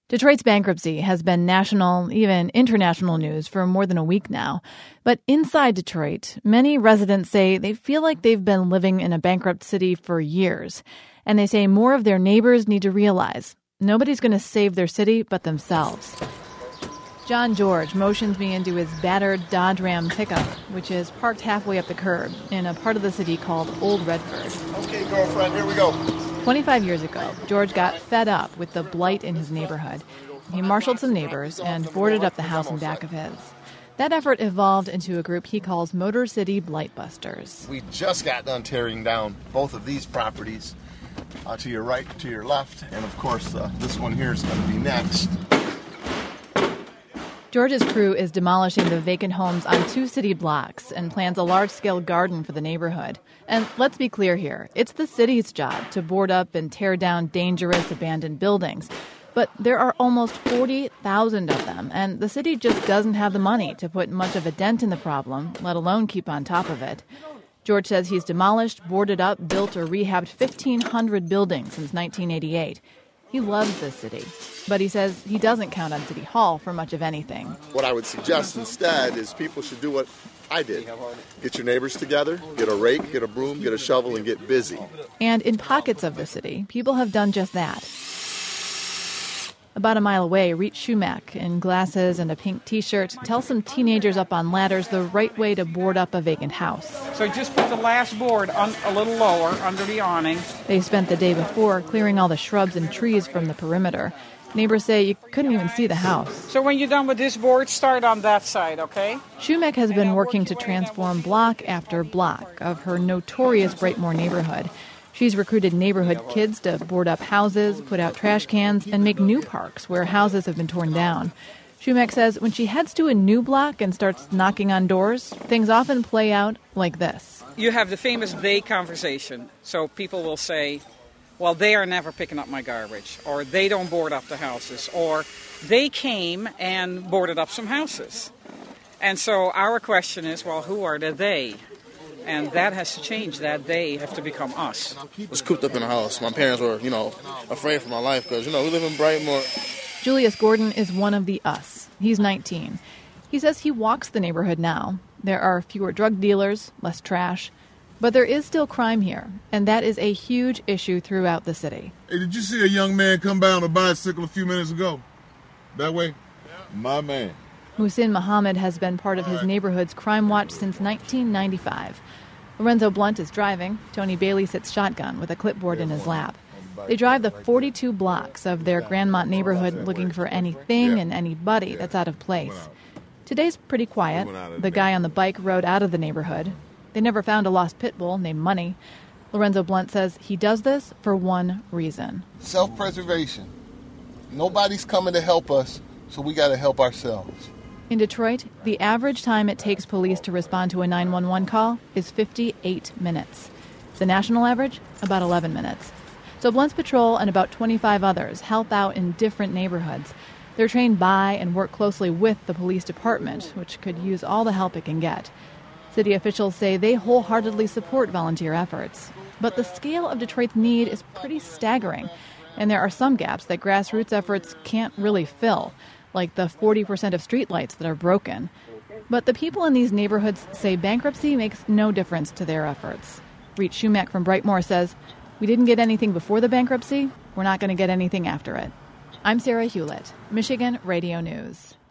Detroit's bankruptcy has been national, even international news for more than a week now. But inside Detroit, many residents say they feel like they've been living in a bankrupt city for years. And they say more of their neighbors need to realize nobody's going to save their city but themselves. John George motions me into his battered Dodge Ram pickup, which is parked halfway up the curb in a part of the city called Old Redford. Okay, girlfriend, here we go. 25 years ago, George got fed up with the blight in his neighborhood. He marshaled some neighbors and boarded up the house in back of his. That effort evolved into a group he calls Motor City Blightbusters. We just got done tearing down both of these properties, to your right, to your left, and of course this one here is going to be next. George's crew is demolishing the vacant homes on 2 city blocks and plans a large-scale garden for the neighborhood. And let's be clear here, it's the city's job to board up and tear down dangerous abandoned buildings. But there are almost 40,000 of them, and the city just doesn't have the money to put much of a dent in the problem, let alone keep on top of it. George says he's demolished, boarded up, built or rehabbed 1,500 buildings since 1988. He loves this city, but he says he doesn't count on City Hall for much of anything. What I would suggest instead is people should do what I did. Get your neighbors together, get a rake, get a broom, get a shovel, and get busy. And in pockets of the city, people have done just that. About a mile away, Reet Shumack, in glasses and a pink T-shirt, tells some teenagers up on ladders the right way to board up a vacant house. So just put the last board a little lower under the awning. They spent the day before clearing all the shrubs and trees from the perimeter. Neighbors say you couldn't even see the house. So when you're done with this board, start on that side, okay? Shumack has been working to transform block after block of her notorious Brightmoor neighborhood. She's recruited neighborhood kids to board up houses, put out trash cans, and make new parks where houses have been torn down. Shumack says when she heads to a new block and starts knocking on doors, things often play out like this. You have the famous they conversation. So people will say, well, they are never picking up my garbage, or they don't board up the houses, or they came and boarded up some houses. And so our question is, well, who are the they? And that has to change. That they have to become us. I was cooped up in the house. My parents were, afraid for my life because, we live in Brightmoor. Julius Gordon is one of the us. He's 19. He says he walks the neighborhood now. There are fewer drug dealers, less trash. But there is still crime here, and that is a huge issue throughout the city. Hey, did you see a young man come by on a bicycle a few minutes ago? That way? Yeah. My man. Muhsin Muhammad has been part of his neighborhood's crime watch since 1995. Lorenzo Blunt is driving. Tony Bailey sits shotgun with a clipboard in his lap. They drive the 42 blocks of their Grandmont neighborhood looking for anything and anybody that's out of place. Today's pretty quiet. The guy on the bike rode out of the neighborhood. They never found a lost pit bull named Money. Lorenzo Blunt says he does this for one reason. Self-preservation. Nobody's coming to help us, so we got to help ourselves. In Detroit, the average time it takes police to respond to a 911 call is 58 minutes. The national average, about 11 minutes. So Blunt's patrol and about 25 others help out in different neighborhoods. They're trained by and work closely with the police department, which could use all the help it can get. City officials say they wholeheartedly support volunteer efforts. But the scale of Detroit's need is pretty staggering, and there are some gaps that grassroots efforts can't really fill, like the 40% of streetlights that are broken. But the people in these neighborhoods say bankruptcy makes no difference to their efforts. Reet Shumack from Brightmoor says, "We didn't get anything before the bankruptcy. We're not going to get anything after it." I'm Sarah Hewlett, Michigan Radio News.